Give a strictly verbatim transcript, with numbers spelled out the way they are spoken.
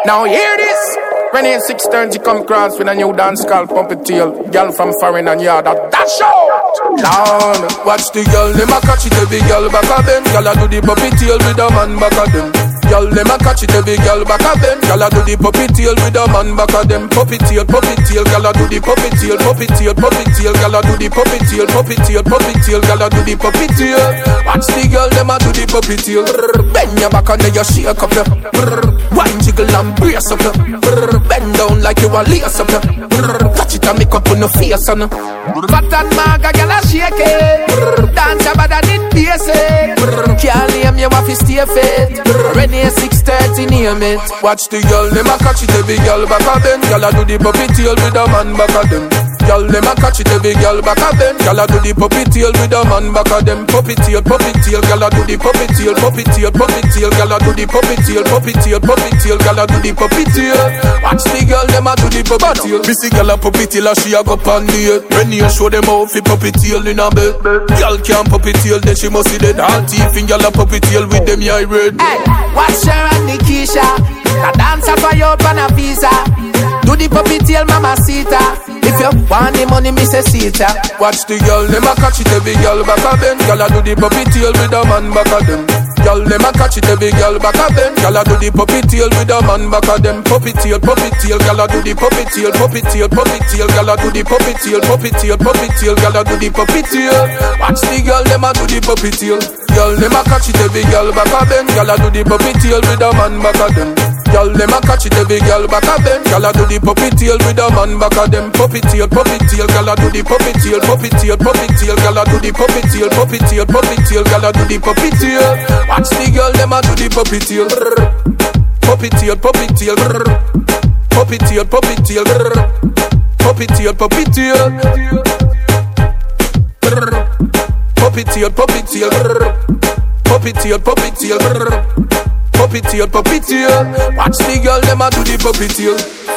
Now hear this. When in six thirty come cross with a new dance called Puppeteer. Girl from foreign and yard that dash out. Down. Watch the girl, them a catch it every girl back of them. Girl a do the Puppeteer with a man back of them. Girl, them a catch it every girl back of them. Girl a do the Puppeteer with a man back of them. Puppeteer, Puppeteer, girl a do the Puppeteer, Puppeteer, Puppeteer, girl a do the Puppeteer, Puppeteer, Puppeteer, girl a do the Puppeteer. Watch the girl, them a do the Puppeteer. Bend your back and then you shake up your. One jiggle and brace up your. Bend down like you a lace up your. Touch it and make up on your face on. Fat and maga, girl a shake it. Dance about that it basic. Can't name you have to stay fit. Ready six thirty name it. Watch the girl, them a catch it every girl back of them. Girl a do the Puppeteer with a man back of them. Girl, them a catch it every girl back of them. Girl a do the Puppeteer with a man back of them. Puppeteer, Puppeteer, girl a do the Puppeteer, Puppeteer, Puppeteer, girl a do the Puppeteer, Puppeteer, Puppeteer, girl a do the Puppeteer. Watch the girl, them a do the Puppeteer. Missy girl a Puppeteer, she a go pan the head. When you show them how fi Puppeteer in a bed. Girl can't Puppeteer, then she must see the dark teeth. And girl a Puppeteer with them eye red. Hey, watch her and Nikisha. The dancer for you on a visa. Do the Puppeteer, Mamacita. If you want the money, me say Sita. Watch the girl, them a catch it every girl back of them. Girl a do the Puppeteer with a man back of them. Girl, them a catch it every girl back of them. Girl a do the Puppeteer with a man back of them. Puppeteer, Puppeteer, girl a do the Puppeteer, Puppeteer, Puppeteer, girl a do the Puppeteer, Puppeteer, Puppeteer, girl a do the Puppeteer. Watch the girl, them a do the Puppeteer. Girl, them a catch it every girl back of them. Girl a do the Puppeteer with a man back of them. Girl, them a catch it every girl back of them. Girl a do the Puppeteer with a man back of them. Puppeteer, Puppeteer, girl a do the Puppeteer, Puppeteer, Puppeteer, girl a do the Puppeteer, Puppeteer, Puppeteer, girl a do the Puppeteer. Watch the girl, them a do the Puppeteer. Puppeteer, Puppeteer, Puppeteer, Puppeteer, Puppeteer, Puppeteer, Puppeteer, Puppeteer, Puppeteer, Puppeteer, Puppeteer, Puppeteer. Watch the girl, them a do the Puppeteer.